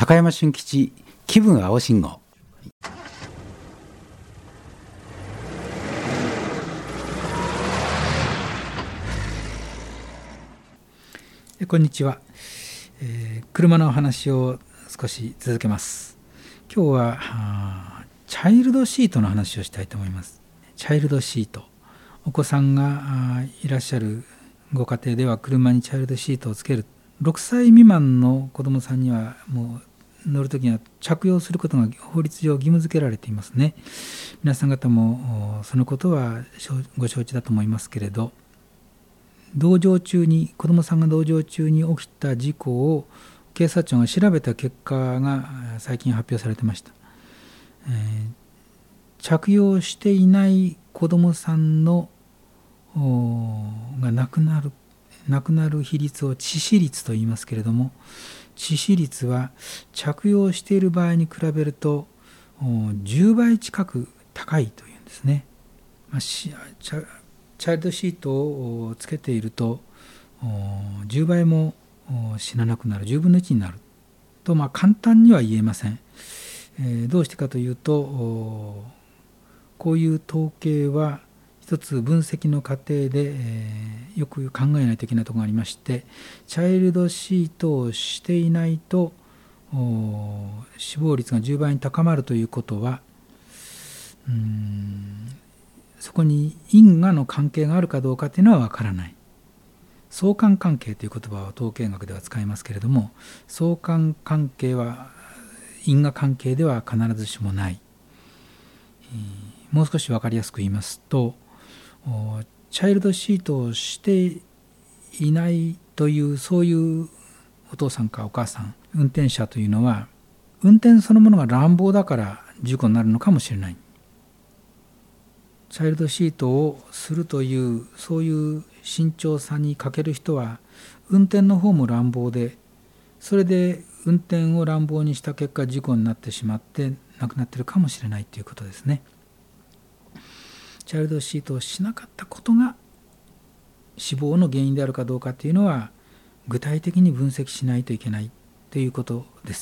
高山俊吉気分青信号。 こんにちは、車のお話を少し続けます。今日はチャイルドシートの話をしたいと思います。チャイルドシート、お子さんがいらっしゃるご家庭では車にチャイルドシートをつける。6歳未満の子どもさんにはもう乗るときには着用することが法律上義務付けられていますね。皆さん方もそのことはご承知だと思いますけれど、子どもさんが同乗中に起きた事故を警察庁が調べた結果が最近発表されてました。着用していない子どもさんのが亡くなる比率を致死率と言いますけれども、致死率は着用している場合に比べると10倍近く高いというんですね。チャイルドシートをつけていると10倍も死ななくなる、10分の1になると、簡単には言えません。どうしてかというと、こういう統計は一つ分析の過程で、よく考えないといけないところがありまして、チャイルドシートをしていないと死亡率が10倍に高まるということは、そこに因果の関係があるかどうかというのはわからない。相関関係という言葉を統計学では使いますけれども、相関関係は因果関係では必ずしもない。もう少し分かりやすく言いますと、チャイルドシートをしていないというそういうお父さんかお母さん、運転者というのは運転そのものが乱暴だから事故になるのかもしれない。チャイルドシートをするというそういう慎重さに欠ける人は運転の方も乱暴で、それで運転を乱暴にした結果事故になってしまって亡くなっているかもしれないということですね。チャイルドシートをしなかったことが死亡の原因であるかどうかというのは具体的に分析しないといけないということです。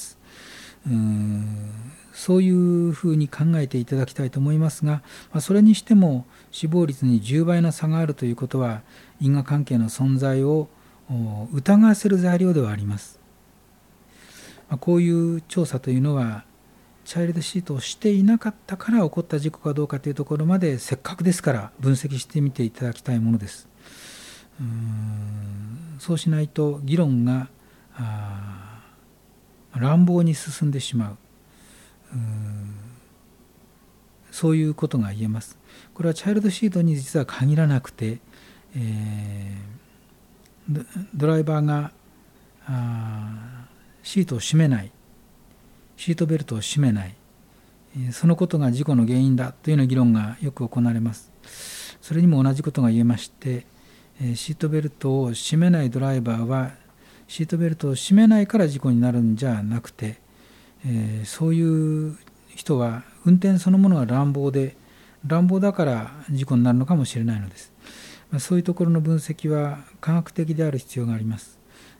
そういうふうに考えていただきたいと思いますが、それにしても死亡率に10倍の差があるということは因果関係の存在を疑わせる材料ではあります。こういう調査というのはチャイルドシートをしていなかったから起こった事故かどうかというところまでせっかくですから分析してみていただきたいものです。そうしないと議論が乱暴に進んでしまう。そういうことが言えます。これはチャイルドシートに実は限らなくて、ドライバーがシートを締めない、シートベルトを締めない、そのことが事故の原因だというような議論がよく行われます。それにも同じことが言えまして、シートベルトを締めないドライバーはシートベルトを締めないから事故になるんじゃなくて、そういう人は運転そのものが乱暴だから事故になるのかもしれないのです。そういうところの分析は科学的である必要があります。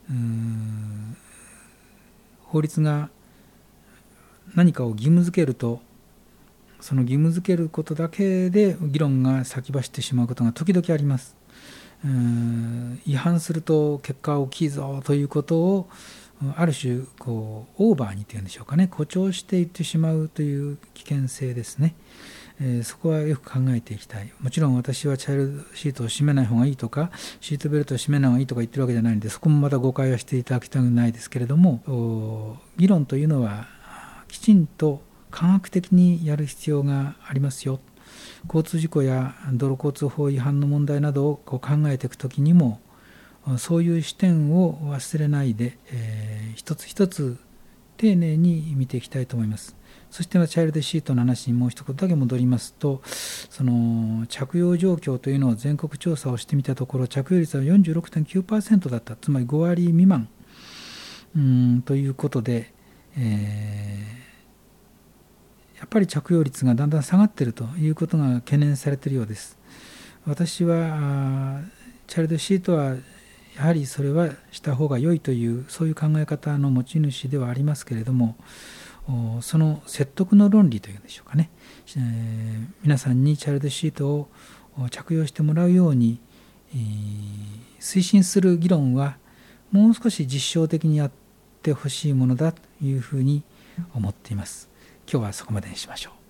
法律が何かを義務付けると、その義務付けることだけで議論が先走ってしまうことが時々あります。違反すると結果は大きいぞということをある種オーバーにというんでしょうかね、誇張していってしまうという危険性ですね。そこはよく考えていきたい。もちろん私はチャイルドシートを締めない方がいいとかシートベルトを締めない方がいいとか言ってるわけじゃないので、そこもまた誤解はしていただきたくないですけれども、議論というのはきちんと科学的にやる必要がありますよ。交通事故や道路交通法違反の問題などを考えていくときにもそういう視点を忘れないで、一つ一つ丁寧に見ていきたいと思います。そしてチャイルドシートの話にもう一言だけ戻りますと、その着用状況というのを全国調査をしてみたところ、着用率は 46.9% だった。つまり5割未満ということで、やっぱり着用率がだんだん下がっているということが懸念されているようです。私はチャイルドシートはやはりそれはした方が良いというそういう考え方の持ち主ではありますけれども、その説得の論理というんでしょうかね、皆さんにチャイルドシートを着用してもらうように、推進する議論はもう少し実証的にやってほしいものだというふうに思っています。今日はそこまでにしましょう。